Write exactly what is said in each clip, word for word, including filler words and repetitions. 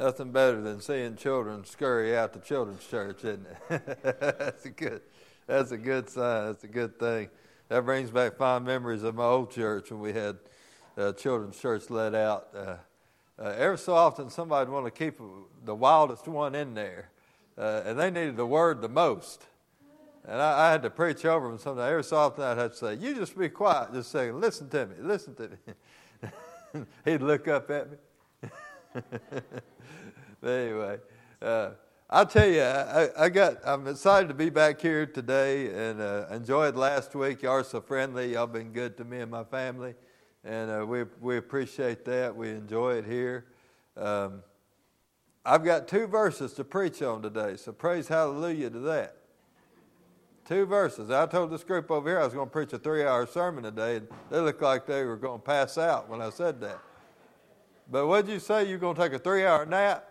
Nothing better than seeing children scurry out to children's church, isn't it? That's a good, that's a good sign. That's a good thing. That brings back fond memories of my old church when we had uh, children's church let out. Uh, uh, every so often, somebody would want to keep the wildest one in there, uh, and they needed the word the most. And I, I had to preach over them sometimes. Every so often, I'd have to say, "You just be quiet, just a second. Listen to me. Listen to me." He'd look up at me. But anyway, uh, I'll tell you, I, I got. I'm excited to be back here today, and uh, enjoyed last week. Y'all are so friendly. Y'all been good to me and my family, and uh, we we appreciate that. We enjoy it here. Um, I've got two verses to preach on today, so praise hallelujah to that. Two verses. I told this group over here I was going to preach a three-hour sermon today, and they looked like they were going to pass out when I said that. But what did you say? You're going to take a three-hour nap?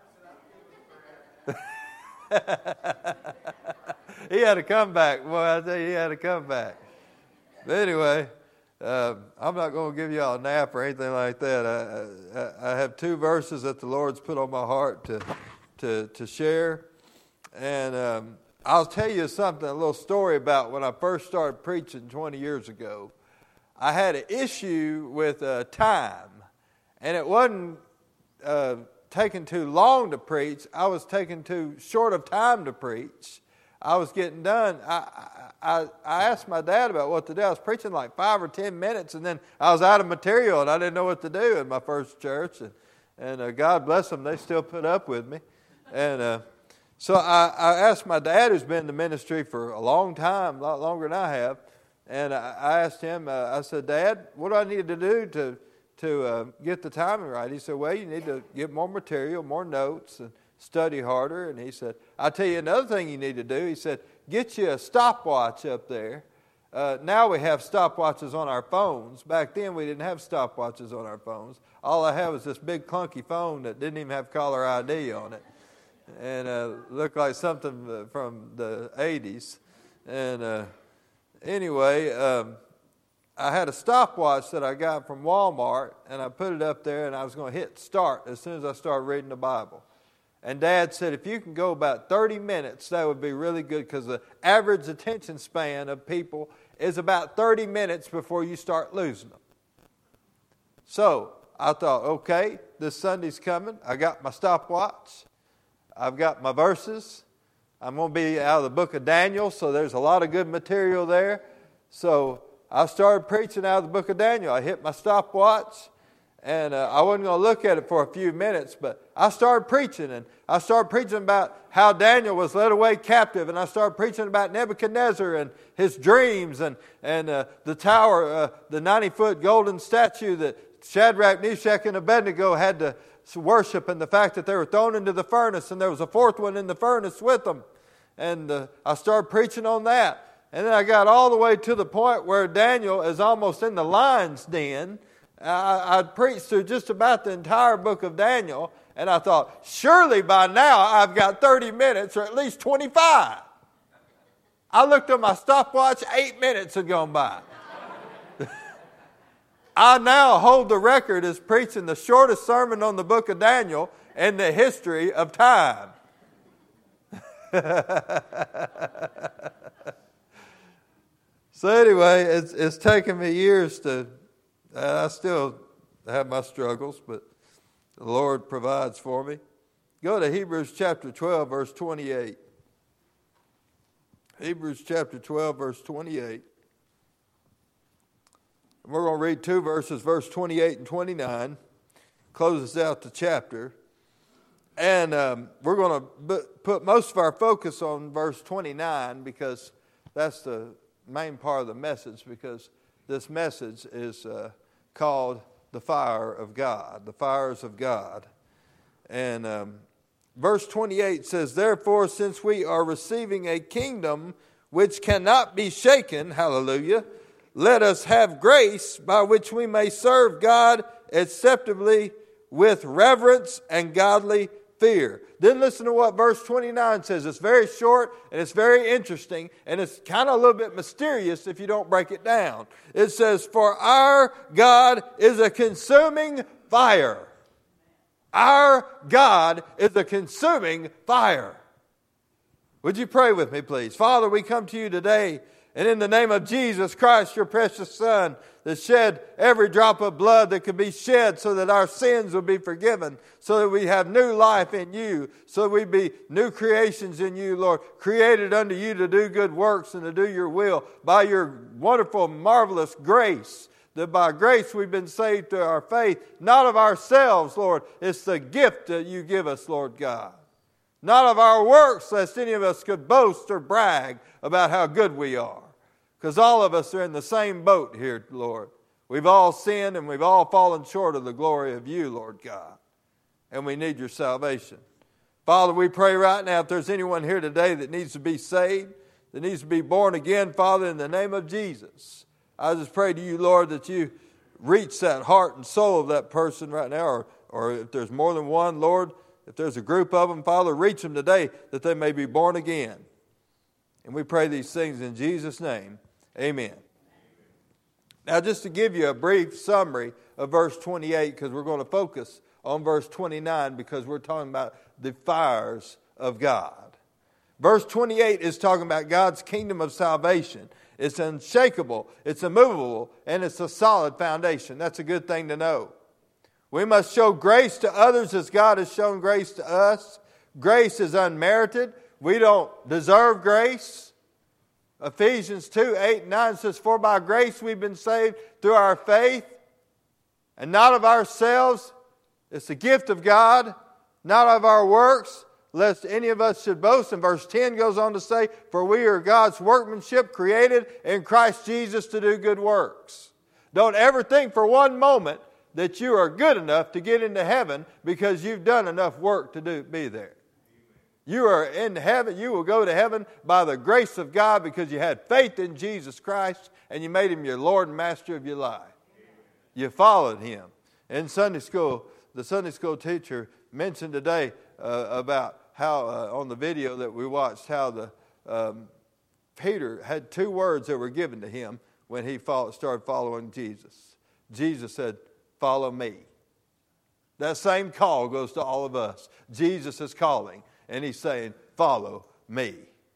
He had to come back. Boy, I tell you, he had to come back. But anyway, um, I'm not going to give you all a nap or anything like that. I, I, I have two verses that the Lord's put on my heart to to, to share. And um, I'll tell you something, a little story about when I first started preaching twenty years ago. I had an issue with uh, time. And it wasn't uh, taking too long to preach. I was taking too short of time to preach. I was getting done. I, I, I asked my dad about what to do. I was preaching like five or ten minutes, and then I was out of material, and I didn't know what to do in my first church. And, and uh, God bless them, they still put up with me. And uh, so I, I asked my dad, who's been in the ministry for a long time, a lot longer than I have, and I, I asked him, uh, I said, Dad, what do I need to do to... to uh, get the timing right? He said, well, you need to get more material, more notes, and study harder. And he said, I'll tell you another thing you need to do. He said, get you a stopwatch up there. Uh, now we have stopwatches on our phones. Back then we didn't have stopwatches on our phones. All I had was this big clunky phone that didn't even have caller I D on it. And uh, looked like something from the eighties. And uh, anyway... Um, I had a stopwatch that I got from Walmart, and I put it up there, and I was going to hit start as soon as I started reading the Bible. And Dad said, if you can go about thirty minutes, that would be really good, because the average attention span of people is about thirty minutes before you start losing them. So I thought, okay, this Sunday's coming. I got my stopwatch. I've got my verses. I'm going to be out of the book of Daniel, so there's a lot of good material there. So I started preaching out of the book of Daniel. I hit my stopwatch, and uh, I wasn't going to look at it for a few minutes, but I started preaching, and I started preaching about how Daniel was led away captive, and I started preaching about Nebuchadnezzar and his dreams, and, and uh, the tower, uh, the ninety-foot golden statue that Shadrach, Meshach, and Abednego had to worship, and the fact that they were thrown into the furnace, and there was a fourth one in the furnace with them. And uh, I started preaching on that. And then I got all the way to the point where Daniel is almost in the lion's den. I, I'd preached through just about the entire book of Daniel, and I thought, surely by now I've got thirty minutes or at least twenty-five. I looked at my stopwatch, eight minutes had gone by. I now hold the record as preaching the shortest sermon on the book of Daniel in the history of time. So anyway, it's it's taken me years to, uh, I still have my struggles, but the Lord provides for me. Go to Hebrews chapter twelve, verse twenty-eight. Hebrews chapter twelve, verse twenty-eight. And we're going to read two verses, verse twenty-eight and twenty-nine. Closes out the chapter. And um, we're going to put most of our focus on verse twenty-nine, because that's the main part of the message, because this message is uh, called the fire of God, the fires of God. And um, verse twenty-eight says, therefore, since we are receiving a kingdom which cannot be shaken, hallelujah, let us have grace by which we may serve God acceptably with reverence and godly fear. Then listen to what verse twenty-nine says. It's very short and it's very interesting, and it's kind of a little bit mysterious if you don't break it down. It says, for our God is a consuming fire. Our God is a consuming fire. Would you pray with me, please? Father, we come to you today, and in the name of Jesus Christ, your precious Son, that shed every drop of blood that could be shed so that our sins would be forgiven, so that we have new life in you, so that we be new creations in you, Lord, created unto you to do good works and to do your will by your wonderful, marvelous grace. That by grace we've been saved through our faith, not of ourselves, Lord. It's the gift that you give us, Lord God. Not of our works, lest any of us could boast or brag about how good we are. Because all of us are in the same boat here, Lord. We've all sinned and we've all fallen short of the glory of you, Lord God. And we need your salvation. Father, we pray right now if there's anyone here today that needs to be saved, that needs to be born again, Father, in the name of Jesus. I just pray to you, Lord, that you reach that heart and soul of that person right now, or, or if there's more than one, Lord, if there's a group of them, Father, reach them today that they may be born again. And we pray these things in Jesus' name. Amen. Now, just to give you a brief summary of verse twenty-eight, because we're going to focus on verse twenty-nine, because we're talking about the fires of God. Verse twenty-eight is talking about God's kingdom of salvation. It's unshakable, it's immovable, and it's a solid foundation. That's a good thing to know. We must show grace to others as God has shown grace to us. Grace is unmerited. We don't deserve grace. Ephesians two, eight, and nine says, "For by grace we've been saved through our faith, and not of ourselves. It's the gift of God, not of our works, lest any of us should boast." And verse ten goes on to say, "For we are God's workmanship, created in Christ Jesus to do good works." Don't ever think for one moment that you are good enough to get into heaven because you've done enough work to do, be there. You are in heaven. You will go to heaven by the grace of God because you had faith in Jesus Christ and you made Him your Lord and Master of your life. You followed Him. In Sunday school, the Sunday school teacher mentioned today uh, about how uh, on the video that we watched, how the um, Peter had two words that were given to him when he follow, started following Jesus. Jesus said, "Follow me." That same call goes to all of us. Jesus is calling, and He's saying, "Follow me."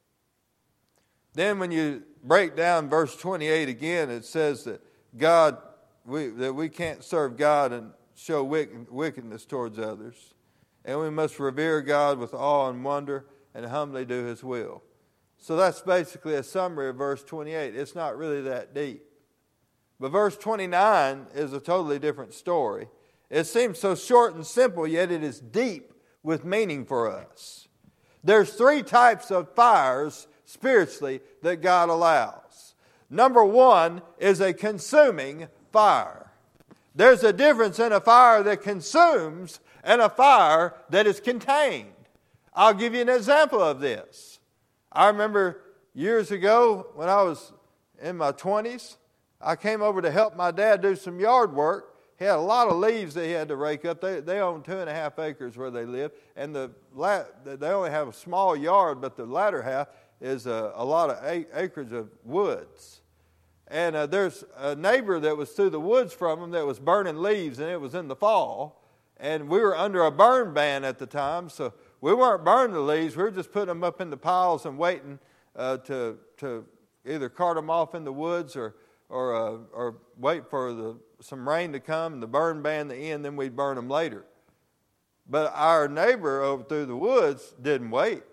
Then when you break down verse twenty-eight again, it says that God, we, that we can't serve God and show wicked, wickedness towards others. And we must revere God with awe and wonder and humbly do His will. So that's basically a summary of verse twenty-eight. It's not really that deep. But verse twenty-nine is a totally different story. It seems so short and simple, yet it is deep with meaning for us. There's three types of fires spiritually that God allows. Number one is a consuming fire. There's a difference in a fire that consumes and a fire that is contained. I'll give you an example of this. I remember years ago when I was in my twenties, I came over to help my dad do some yard work. He had a lot of leaves that he had to rake up. They, they own two and a half acres where they live, and the they only have a small yard, but the latter half is a, a lot of acreage of woods. And uh, there's a neighbor that was through the woods from him that was burning leaves, and it was in the fall. And we were under a burn ban at the time, so we weren't burning the leaves. We were just putting them up in the piles and waiting uh, to to either cart them off in the woods or or uh, or wait for the some rain to come and the burn ban to end, then we'd burn them later. But our neighbor over through the woods didn't wait.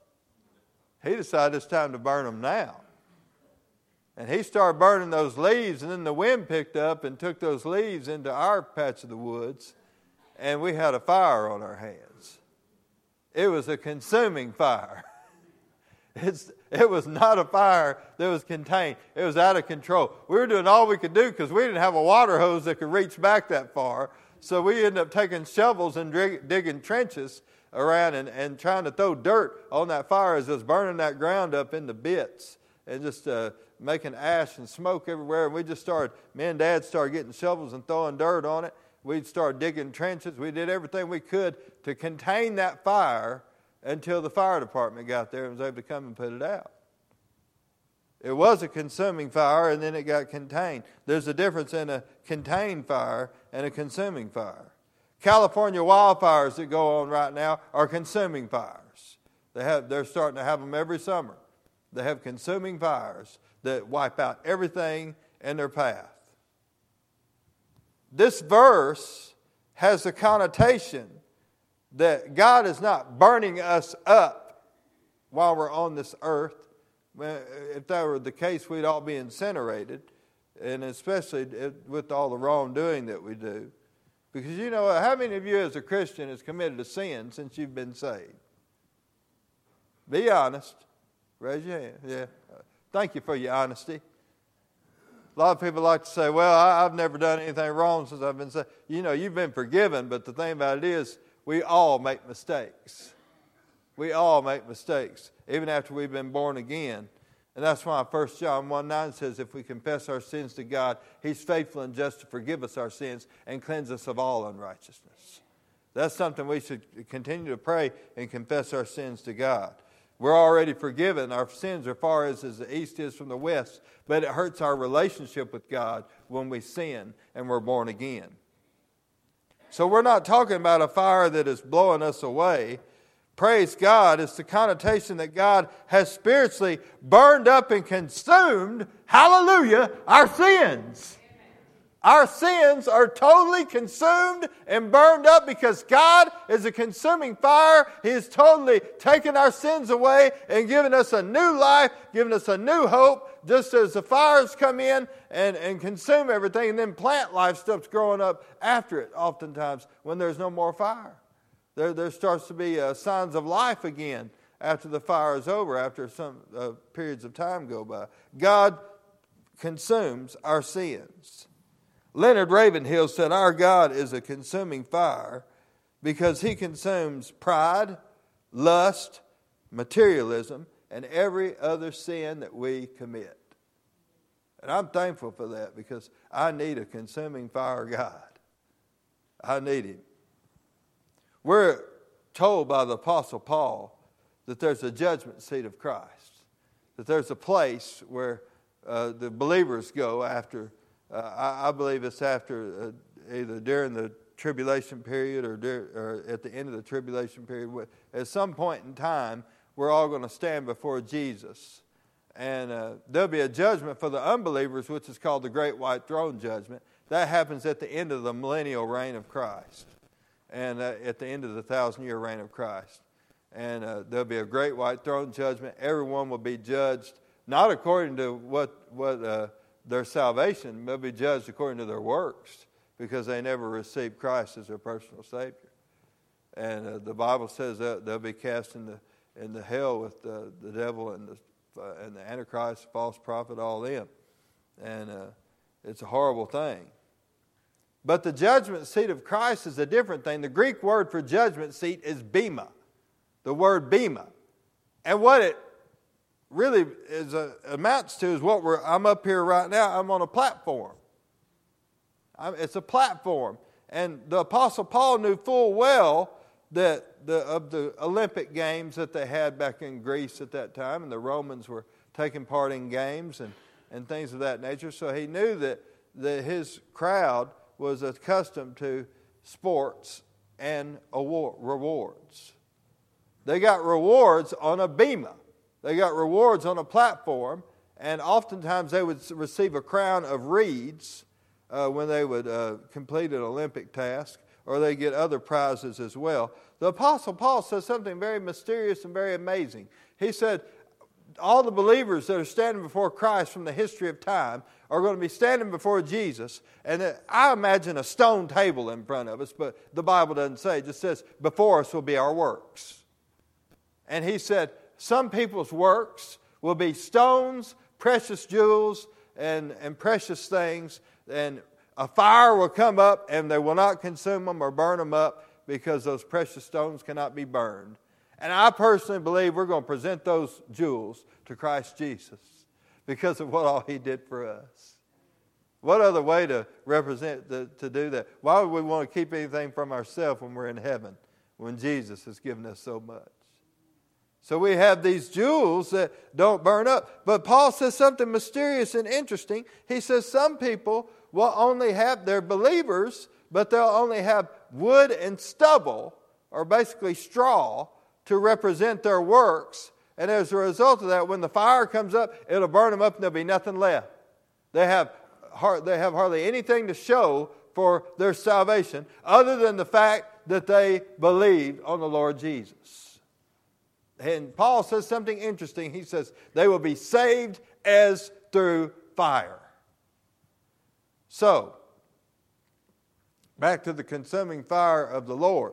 He decided it's time to burn them now. And he started burning those leaves, and then the wind picked up and took those leaves into our patch of the woods, and we had a fire on our hands. It was a consuming fire. It's, it was not a fire that was contained. It was out of control. We were doing all we could do because we didn't have a water hose that could reach back that far. So we ended up taking shovels and dig, digging trenches around and, and trying to throw dirt on that fire as it was burning that ground up into bits and just uh, making ash and smoke everywhere. And we just started, me and Dad started getting shovels and throwing dirt on it. We'd start digging trenches. We did everything we could to contain that fire until the fire department got there and was able to come and put it out. It was a consuming fire, and then it got contained. There's a difference in a contained fire and a consuming fire. California wildfires that go on right now are consuming fires. They have, they're starting to have them every summer. They have consuming fires that wipe out everything in their path. This verse has a connotation that God is not burning us up while we're on this earth. If that were the case, we'd all be incinerated, and especially with all the wrongdoing that we do. Because you know, how many of you as a Christian has committed a sin since you've been saved? Be honest. Raise your hand. Yeah. Thank you for your honesty. A lot of people like to say, well, I, I've never done anything wrong since I've been saved. You know, you've been forgiven, but the thing about it is, we all make mistakes. We all make mistakes, even after we've been born again. And that's why First John one nine says, if we confess our sins to God, He's faithful and just to forgive us our sins and cleanse us of all unrighteousness. That's something we should continue to pray and confess our sins to God. We're already forgiven. Our sins are far as, as the east is from the west, but it hurts our relationship with God when we sin and we're born again. So we're not talking about a fire that is blowing us away. Praise God, it's the connotation that God has spiritually burned up and consumed, hallelujah, our sins. Our sins are totally consumed and burned up because God is a consuming fire. He has totally taken our sins away and given us a new life, given us a new hope, just as the fires come in and, and consume everything, and then plant life starts growing up after it oftentimes when there's no more fire. There, there starts to be uh, signs of life again after the fire is over, after some uh, periods of time go by. God consumes our sins. Leonard Ravenhill said, our God is a consuming fire because He consumes pride, lust, materialism, and every other sin that we commit. And I'm thankful for that because I need a consuming fire God. I need Him. We're told by the Apostle Paul that there's a judgment seat of Christ, that there's a place where uh, the believers go after Uh, I, I believe it's after uh, either during the tribulation period or, dur- or at the end of the tribulation period. At some point in time, we're all going to stand before Jesus. And uh, there'll be a judgment for the unbelievers, which is called the Great White Throne Judgment. That happens at the end of the millennial reign of Christ. And uh, at the end of the thousand-year reign of Christ. And uh, there'll be a Great White Throne Judgment. Everyone will be judged, not according to what... what uh, their salvation, they'll be judged according to their works because they never received Christ as their personal Savior. And uh, the Bible says that they'll be cast into in the hell with the, the devil and the uh, and the Antichrist, false prophet, all them. And uh, it's a horrible thing. But the judgment seat of Christ is a different thing. The Greek word for judgment seat is bema, the word bema. And what it really is a, amounts to is what we're, I'm up here right now, I'm on a platform. I'm, it's a platform. And the Apostle Paul knew full well that the, of the Olympic Games that they had back in Greece at that time, and the Romans were taking part in games and, and things of that nature. So he knew that, that his crowd was accustomed to sports and award, rewards. They got rewards on a bema. They got rewards on a platform, and oftentimes they would receive a crown of reeds uh, when they would uh, complete an Olympic task, or they get other prizes as well. The Apostle Paul says something very mysterious and very amazing. He said, all the believers that are standing before Christ from the history of time are going to be standing before Jesus, and I imagine a stone table in front of us, but the Bible doesn't say. It just says, before us will be our works. And he said, some people's works will be stones, precious jewels, and, and precious things. And a fire will come up and they will not consume them or burn them up because those precious stones cannot be burned. And I personally believe we're going to present those jewels to Christ Jesus because of what all He did for us. What other way to represent, the, to do that? Why would we want to keep anything from ourselves when we're in heaven, when Jesus has given us so much? So we have these jewels that don't burn up. But Paul says something mysterious and interesting. He says some people will only have, they're believers, but they'll only have wood and stubble, or basically straw, to represent their works. And as a result of that, when the fire comes up, it'll burn them up and there'll be nothing left. They have, they have hardly anything to show for their salvation other than the fact that they believed on the Lord Jesus. And Paul says something interesting. He says, they will be saved as through fire. So, back to the consuming fire of the Lord.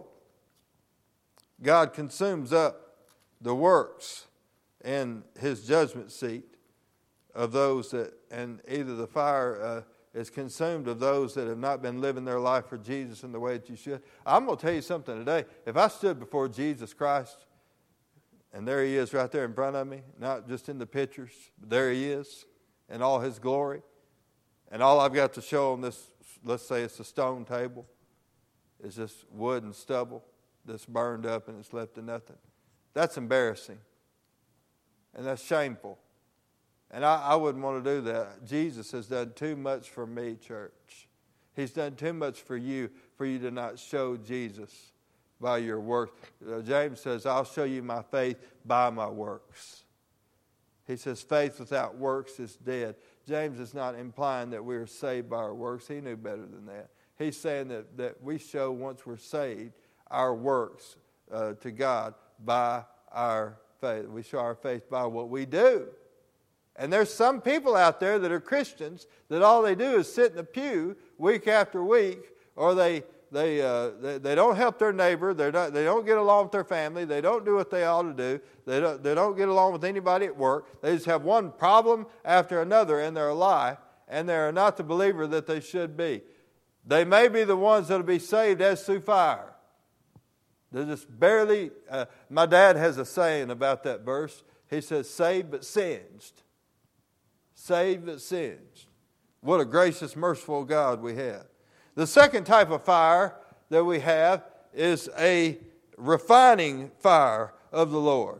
God consumes up the works in His judgment seat of those that, and either the fire uh, is consumed of those that have not been living their life for Jesus in the way that you should. I'm going to tell you something today. If I stood before Jesus Christ, and there He is right there in front of me, not just in the pictures, but there He is in all His glory, and all I've got to show on this, let's say it's a stone table, is just wood and stubble that's burned up and it's left to nothing. That's embarrassing. And that's shameful. And I, I wouldn't want to do that. Jesus has done too much for me, church. He's done too much for you, for you to not show Jesus by your works. Uh, James says, I'll show you my faith by my works. He says, faith without works is dead. James is not implying that we are saved by our works. He knew better than that. He's saying that, that we show, once we're saved, our works uh, to God by our faith. We show our faith by what we do. And there's some people out there that are Christians that all they do is sit in the pew week after week, or they they uh, they, they don't help their neighbor. They're not, they don't get along with their family. They don't do what they ought to do. They don't they don't get along with anybody at work. They just have one problem after another in their life, and they are not the believer that they should be. They may be the ones that will be saved as through fire. They're just barely... Uh, my dad has a saying about that verse. He says, saved but singed. Saved but singed. What a gracious, merciful God we have. The second type of fire that we have is a refining fire of the Lord.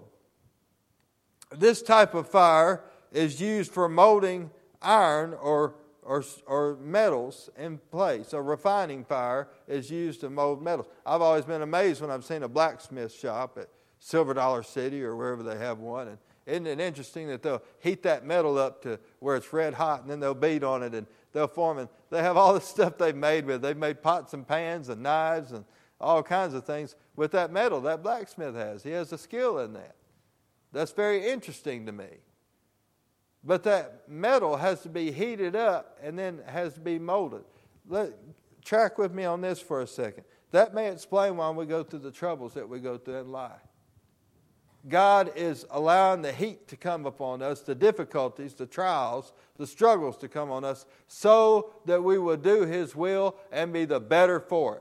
This type of fire is used for molding iron or Or, or metals in place. A refining fire is used to mold metals. I've always been amazed when I've seen a blacksmith shop at Silver Dollar City or wherever they have one. And isn't it interesting that they'll heat that metal up to where it's red hot, and then they'll beat on it and they'll form it. They have all the stuff they've made with. They've made pots and pans and knives and all kinds of things with that metal that blacksmith has. He has a skill in that. That's very interesting to me. But that metal has to be heated up and then has to be molded. Let, track with me on this for a second. That may explain why we go through the troubles that we go through in life. God is allowing the heat to come upon us, the difficulties, the trials, the struggles to come on us, so that we will do His will and be the better for it.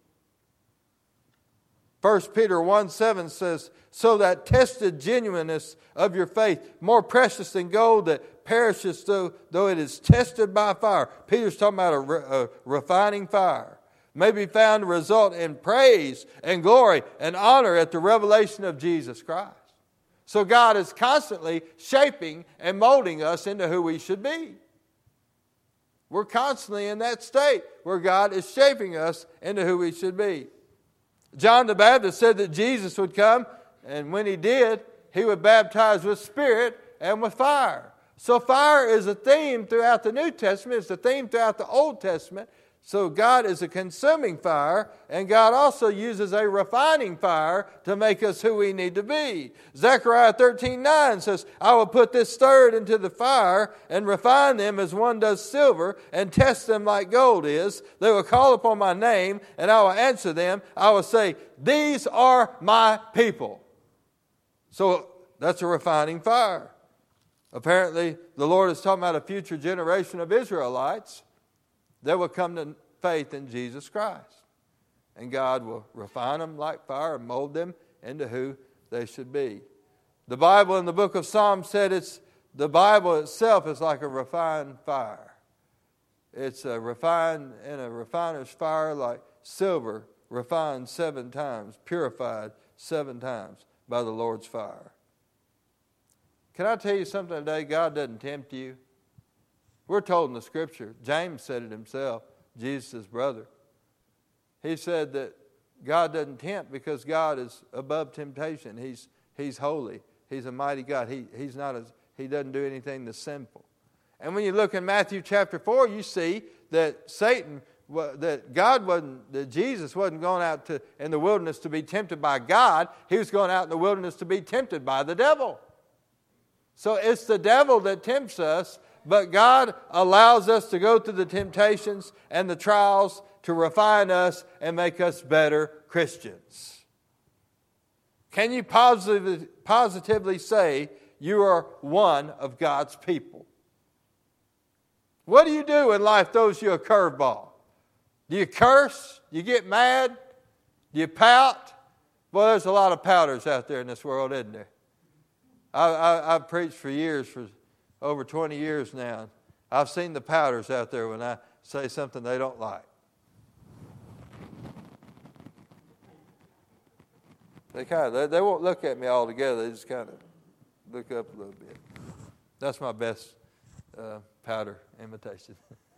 First Peter one seven says, so that tested genuineness of your faith, more precious than gold that perishes though, though it is tested by fire. Peter's talking about a, re, a refining fire. May be found to result in praise and glory and honor at the revelation of Jesus Christ. So God is constantly shaping and molding us into who we should be. We're constantly in that state where God is shaping us into who we should be. John the Baptist said that Jesus would come, and when He did, He would baptize with Spirit and with fire. So fire is a theme throughout the New Testament. It's a theme throughout the Old Testament. So God is a consuming fire, and God also uses a refining fire to make us who we need to be. Zechariah thirteen nine says, I will put this third into the fire and refine them as one does silver and test them like gold is. They will call upon my name, and I will answer them. I will say, these are my people. So that's a refining fire. Apparently, the Lord is talking about a future generation of Israelites that will come to faith in Jesus Christ. And God will refine them like fire and mold them into who they should be. The Bible in the book of Psalms said it's the Bible itself is like a refined fire. It's a refined in a refiner's fire like silver refined seven times, purified seven times by the Lord's fire. Can I tell you something today? God doesn't tempt you. We're told in the Scripture, James said it himself, Jesus' brother. he said that God doesn't tempt because God is above temptation. He's He's holy. He's a mighty God. He He's not as He doesn't do anything that's sinful. And when you look in Matthew chapter four, you see that Satan, that God wasn't, that Jesus wasn't going out to in the wilderness to be tempted by God. He was going out in the wilderness to be tempted by the devil. So it's the devil that tempts us, but God allows us to go through the temptations and the trials to refine us and make us better Christians. Can you positively, positively say you are one of God's people? What do you do when life throws you a curveball? Do you curse? Do you get mad? Do you pout? Well, there's a lot of pouters out there in this world, isn't there? I, I, I've preached for years, for over twenty years now. I've seen the pouters out there when I say something they don't like. They kind of, they, they won't look at me all together. They just kind of look up a little bit. That's my best uh, powder imitation.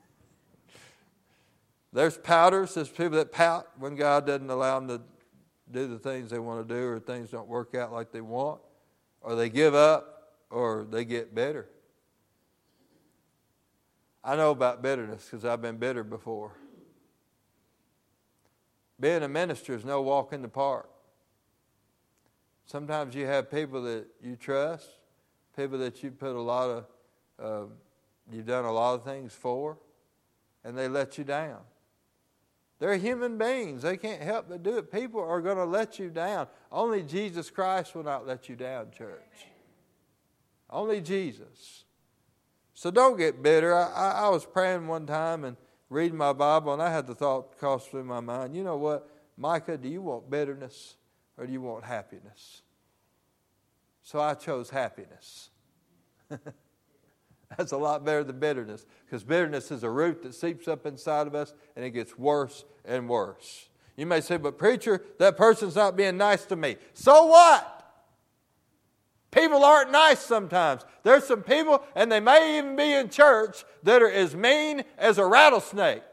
There's pouters. There's people that pout when God doesn't allow them to do the things they want to do, or things don't work out like they want, or they give up, or they get bitter. I know about bitterness because I've been bitter before. Being a minister is no walk in the park. Sometimes you have people that you trust, people that you put a lot of, uh, you've done a lot of things for, and they let you down. They're human beings. They can't help but do it. People are going to let you down. Only Jesus Christ will not let you down, church. Only Jesus. So don't get bitter. I, I, I was praying one time and reading my Bible, and I had the thought cross through my mind, you know what, Micah, do you want bitterness or do you want happiness? So I chose happiness. That's a lot better than bitterness, because bitterness is a root that seeps up inside of us, and it gets worse and worse. You may say, but preacher, that person's not being nice to me. So what? People aren't nice sometimes. There's some people, and they may even be in church, that are as mean as a rattlesnake.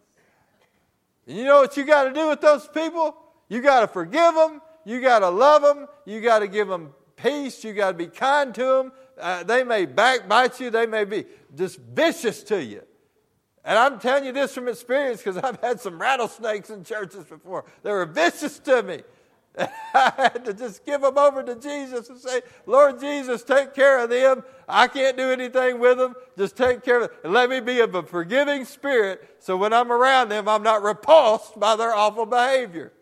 And you know what you got to do with those people? You got to forgive them. You got to love them. You got to give them peace. You got to be kind to them. Uh, they may backbite you. They may be just vicious to you. And I'm telling you this from experience, because I've had some rattlesnakes in churches before. They were vicious to me. I had to just give them over to Jesus and say, Lord Jesus, take care of them. I can't do anything with them. Just take care of them. And let me be of a forgiving spirit, so when I'm around them, I'm not repulsed by their awful behavior.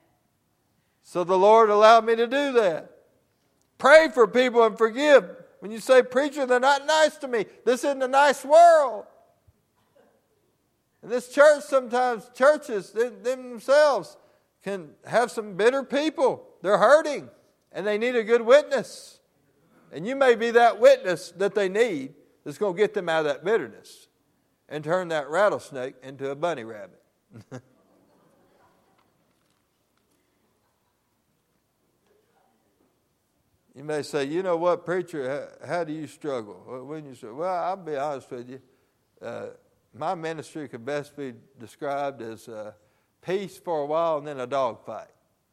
So the Lord allowed me to do that. Pray for people and forgive. When you say, preacher, they're not nice to me. This isn't a nice world. And this church, sometimes churches them themselves can have some bitter people. They're hurting, and they need a good witness. And you may be that witness that they need that's going to get them out of that bitterness and turn that rattlesnake into a bunny rabbit. You may say, you know what, preacher, how, how do you struggle? When you say, well, I'll be honest with you. Uh, my ministry could best be described as uh, peace for a while and then a dog fight.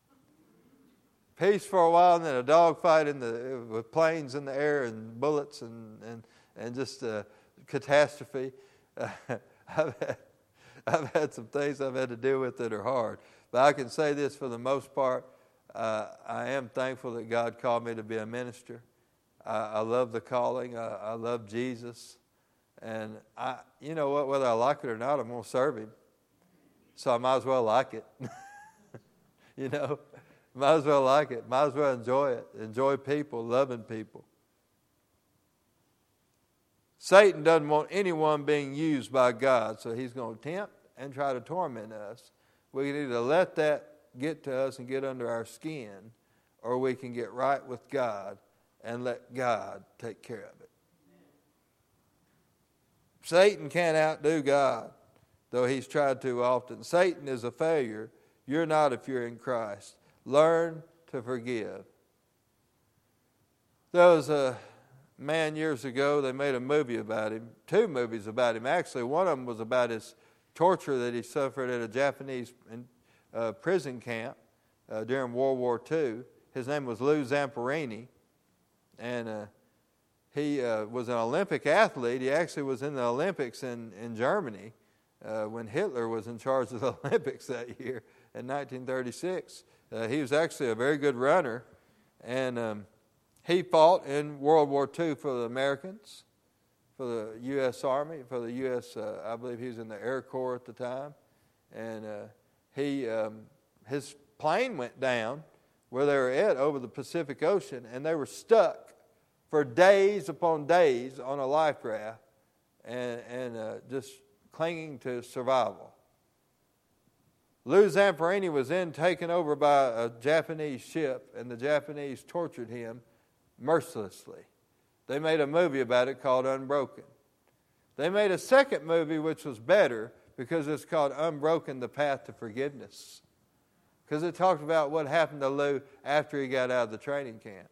Peace for a while and then a dog fight in the, with planes in the air and bullets and, and, and just a catastrophe. Uh, I've, had, I've had some things I've had to deal with that are hard. But I can say this for the most part. Uh, I am thankful that God called me to be a minister. I, I love the calling. I, I love Jesus. And I, you know what, whether I like it or not, I'm going to serve Him. So I might as well like it. You know, might as well like it. Might as well enjoy it. Enjoy people, loving people. Satan doesn't want anyone being used by God, so he's going to tempt and try to torment us. We need to let that get to us and get under our skin, or we can get right with God and let God take care of it. Satan can't outdo God, though he's tried to often. Satan is a failure. You're not if you're in Christ. Learn to forgive. There was a man years ago, they made a movie about him, two movies about him actually. One of them was about his torture that he suffered at a Japanese uh, prison camp uh, during World War Two. His name was Lou Zamperini, and uh, he uh, was an Olympic athlete. He actually was in the Olympics in, in Germany uh, when Hitler was in charge of the Olympics that year in nineteen thirty-six. Uh, he was actually a very good runner, and um, he fought in World War Two for the Americans, for the U S Army, for the U S, uh, I believe he was in the Air Corps at the time, and uh, he um, his plane went down where they were at over the Pacific Ocean, and they were stuck for days upon days on a life raft and, and uh, just clinging to survival. Lou Zamperini was then taken over by a Japanese ship, and the Japanese tortured him mercilessly. They made a movie about it called Unbroken. They made a second movie which was better because it's called Unbroken, The Path to Forgiveness, because it talked about what happened to Lou after he got out of the training camp.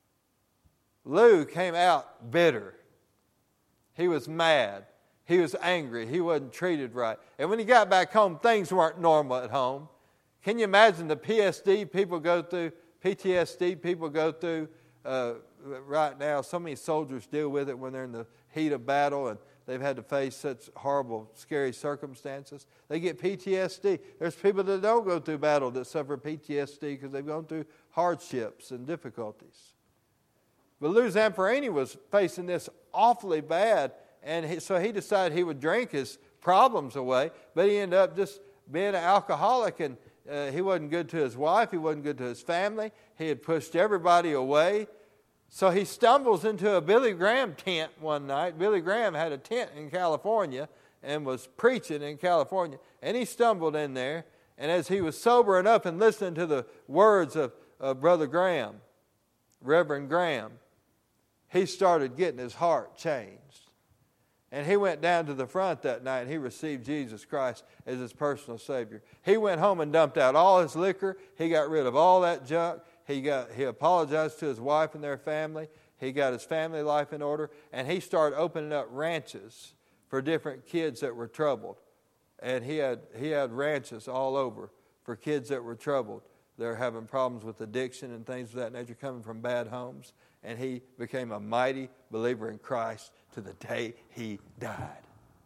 Lou came out bitter. He was mad. He was angry. He wasn't treated right. And when he got back home, things weren't normal at home. Can you imagine the P S D people go through, P T S D people go through uh, right now? So many soldiers deal with it when they're in the heat of battle and they've had to face such horrible, scary circumstances. They get P T S D. There's people that don't go through battle that suffer P T S D because they've gone through hardships and difficulties. But Lou Zamperini was facing this awfully bad, and he, so he decided he would drink his problems away, but he ended up just being an alcoholic, and uh, he wasn't good to his wife, he wasn't good to his family, he had pushed everybody away. So he stumbles into a Billy Graham tent one night. Billy Graham had a tent in California and was preaching in California, and he stumbled in there, and as he was sobering up and listening to the words of, of Brother Graham, Reverend Graham, he started getting his heart changed. And he went down to the front that night and he received Jesus Christ as his personal Savior. He went home and dumped out all his liquor. He got rid of all that junk. He got he apologized to his wife and their family. He got his family life in order. And he started opening up ranches for different kids that were troubled. And he had he had ranches all over for kids that were troubled. They're having problems with addiction and things of that nature coming from bad homes. And he became a mighty believer in Christ to the day he died.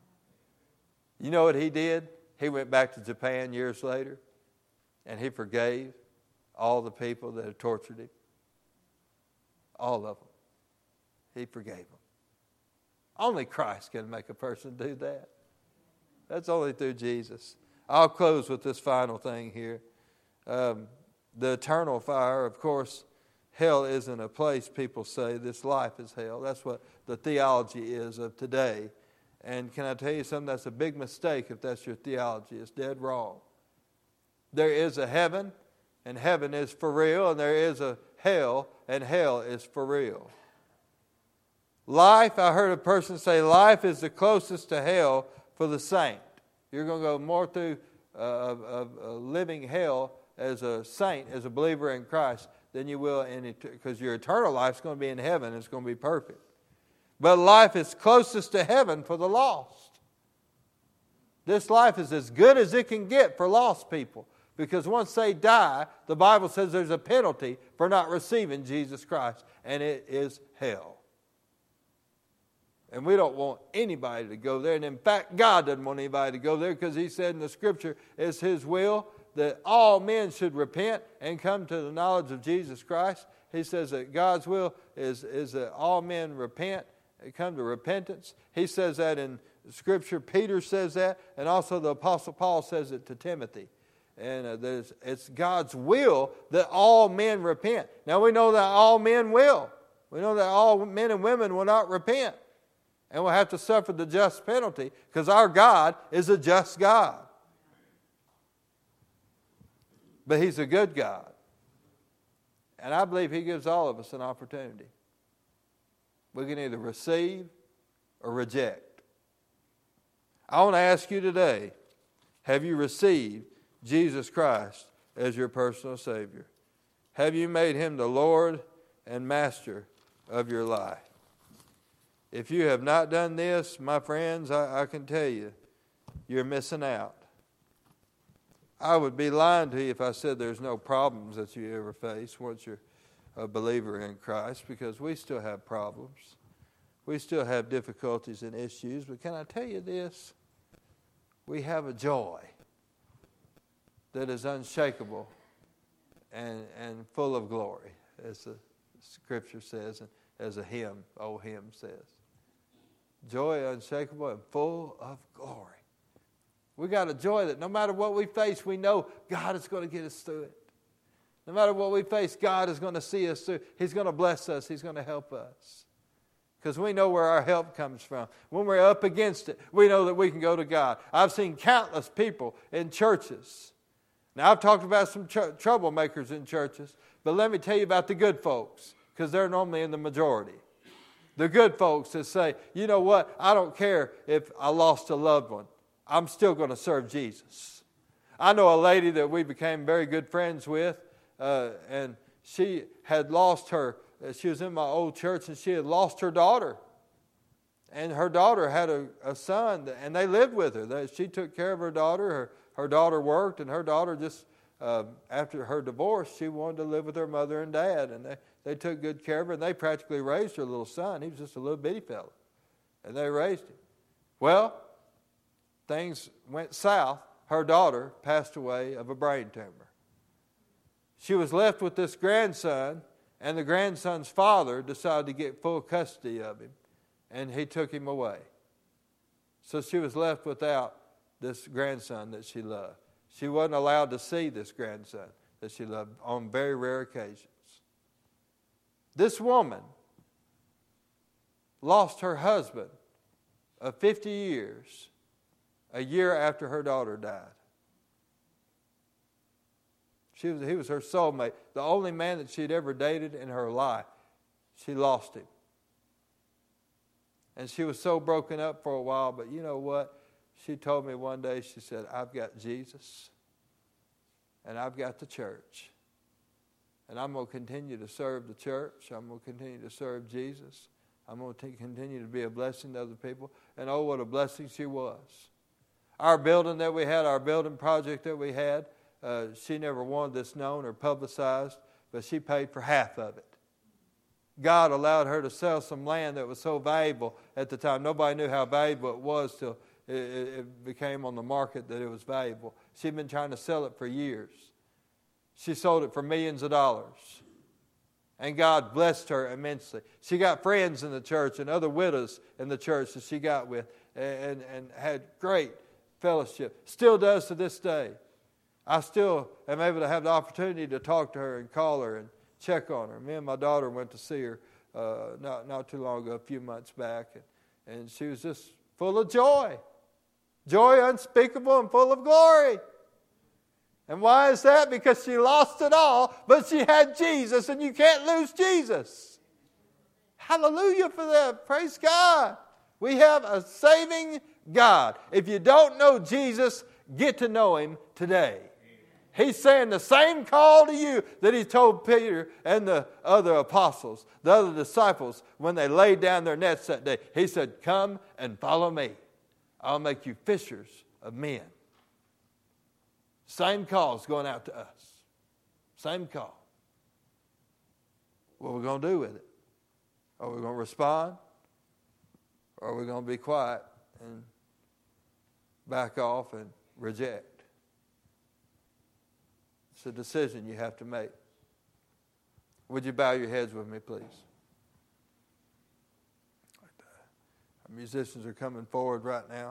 You know what he did? He went back to Japan years later, and he forgave all the people that had tortured him. All of them. He forgave them. Only Christ can make a person do that. That's only through Jesus. I'll close with this final thing here. Um, the eternal fire, of course, hell isn't a place, people say. This life is hell. That's what the theology is of today. And can I tell you something? That's a big mistake if that's your theology. It's dead wrong. There is a heaven, and heaven is for real, and there is a hell, and hell is for real. Life, I heard a person say, life is the closest to hell for the saint. You're going to go more through uh, of, of living hell as a saint, as a believer in Christ, than you will in it, because your eternal life is going to be in heaven. It's going to be perfect. But life is closest to heaven for the lost. This life is as good as it can get for lost people, because once they die, the Bible says there's a penalty for not receiving Jesus Christ, and it is hell. And we don't want anybody to go there. And in fact, God doesn't want anybody to go there, because He said in the Scripture, it's His will that all men should repent and come to the knowledge of Jesus Christ. He says that God's will is, is that all men repent and come to repentance. He says that in Scripture. Peter says that, and also the Apostle Paul says it to Timothy. And uh, there's, it's God's will that all men repent. Now we know that all men will. We know that all men and women will not repent and will have to suffer the just penalty, because our God is a just God. But He's a good God. And I believe He gives all of us an opportunity. We can either receive or reject. I want to ask you today, have you received Jesus Christ as your personal Savior? Have you made Him the Lord and Master of your life? If you have not done this, my friends, I, I can tell you, you're missing out. I would be lying to you if I said there's no problems that you ever face once you're a believer in Christ, because we still have problems. We still have difficulties and issues. But can I tell you this? We have a joy that is unshakable and, and full of glory, as the Scripture says, and as a hymn, old hymn says. Joy unshakable and full of glory. We got a joy that no matter what we face, we know God is going to get us through it. No matter what we face, God is going to see us through. He's going to bless us. He's going to help us. Because we know where our help comes from. When we're up against it, we know that we can go to God. I've seen countless people in churches. Now, I've talked about some tr- troublemakers in churches, but let me tell you about the good folks, because they're normally in the majority. The good folks that say, you know what, I don't care if I lost a loved one. I'm still going to serve Jesus. I know a lady that we became very good friends with, uh, and she had lost her, uh, she was in my old church, and she had lost her daughter. And her daughter had a, a son, and they lived with her. They, she took care of her daughter. Her, her daughter worked, and her daughter just, uh, after her divorce, she wanted to live with her mother and dad, and they, they took good care of her, and they practically raised her little son. He was just a little bitty fella, and they raised him. Well, things went south. Her daughter passed away of a brain tumor. She was left with this grandson, and the grandson's father decided to get full custody of him, and he took him away. So she was left without this grandson that she loved. She wasn't allowed to see this grandson that she loved on very rare occasions. This woman lost her husband of fifty years a year after her daughter died. She was, he was her soulmate, the only man that she'd ever dated in her life. She lost him. And she was so broken up for a while, but you know what? She told me one day, she said, I've got Jesus, and I've got the church. And I'm going to continue to serve the church. I'm going to continue to serve Jesus. I'm going to continue to be a blessing to other people. And oh, what a blessing she was. Our building that we had, our building project that we had, uh, she never wanted this known or publicized, but she paid for half of it. God allowed her to sell some land that was so valuable at the time. Nobody knew how valuable it was till it, it became on the market that it was valuable. She'd been trying to sell it for years. She sold it for millions of dollars. And God blessed her immensely. She got friends in the church and other widows in the church that she got with, and, and had great fellowship. Still does to this day. I still am able to have the opportunity to talk to her and call her and check on her. Me and my daughter went to see her uh, not, not too long ago, a few months back, and, and she was just full of joy. Joy unspeakable and full of glory. And why is that? Because she lost it all, but she had Jesus, and you can't lose Jesus. Hallelujah for that. Praise God. We have a saving God. If you don't know Jesus, get to know Him today. He's saying the same call to you that He told Peter and the other apostles, the other disciples, when they laid down their nets that day. He said, come and follow me. I'll make you fishers of men. Same call is going out to us. Same call. What are we going to do with it? Are we going to respond? Or are we going to be quiet and back off and reject? It's a decision you have to make. Would you bow your heads with me, please? Our musicians are coming forward right now.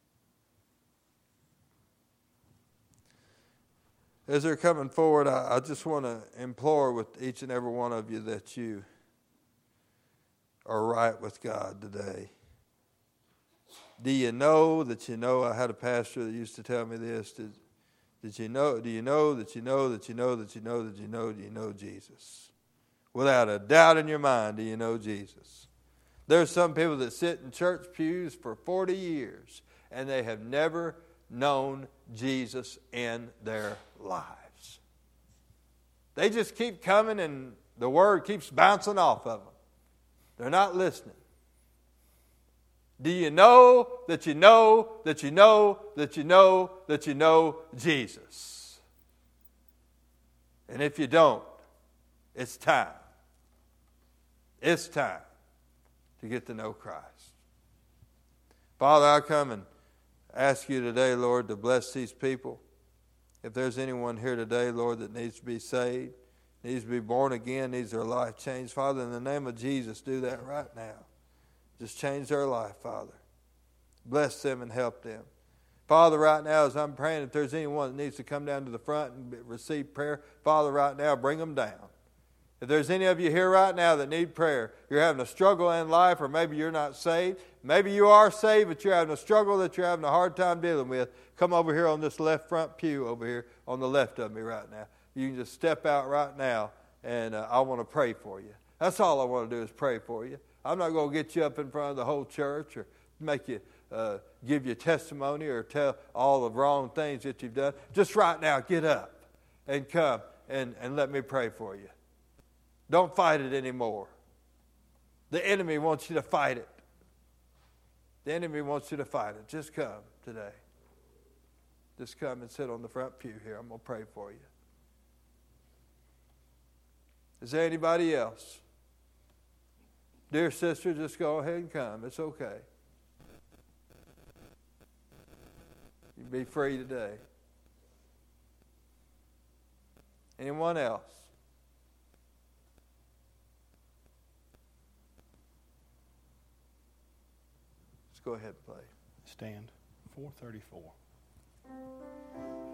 As they're coming forward, I, I just want to implore with each and every one of you that you are right with God today. Do you know that you know? I had a pastor that used to tell me this. Did, did you know? Do you know that you know that you know that you know that you know do you know Jesus? Without a doubt in your mind, do you know Jesus? There's some people that sit in church pews for forty years and they have never known Jesus in their lives. They just keep coming and the word keeps bouncing off of them. They're not listening. Do you know that you know that you know that you know that you know Jesus? And if you don't, it's time. It's time to get to know Christ. Father, I come and ask you today, Lord, to bless these people. If there's anyone here today, Lord, that needs to be saved, needs to be born again, needs their life changed, Father, in the name of Jesus, do that right now. Just change their life, Father. Bless them and help them. Father, right now, as I'm praying, if there's anyone that needs to come down to the front and receive prayer, Father, right now, bring them down. If there's any of you here right now that need prayer, you're having a struggle in life, or maybe you're not saved, maybe you are saved, but you're having a struggle that you're having a hard time dealing with, come over here on this left front pew over here on the left of me right now. You can just step out right now, and uh, I want to pray for you. That's all I want to do is pray for you. I'm not going to get you up in front of the whole church or make you uh, give you testimony or tell all the wrong things that you've done. Just right now, get up and come and, and let me pray for you. Don't fight it anymore. The enemy wants you to fight it. The enemy wants you to fight it. Just come today. Just come and sit on the front pew here. I'm going to pray for you. Is there anybody else? Dear sister, just go ahead and come. It's okay. You can be free today. Anyone else? Let's go ahead and play. Stand. four thirty-four.